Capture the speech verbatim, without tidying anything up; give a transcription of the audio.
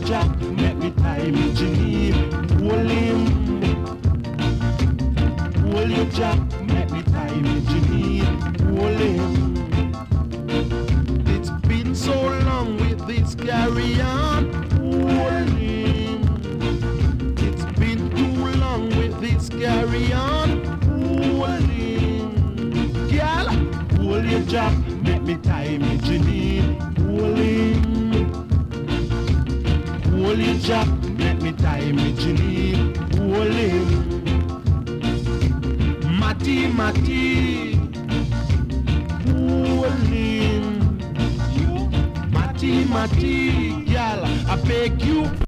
Jack, make me tie me Janine. Hold him. Hold you Jack, make me tie me Janine. Hold him. It's been so long with this carry on. Hold him. It's been too long with this carry on. Hold him. Girl, hold you Jack, make me tie me Janine. Hold him. Hold you Jack, make me tie me Janine. Hold him. Matty, Matty. Hold him. Matty, Matty. Girl, I beg you,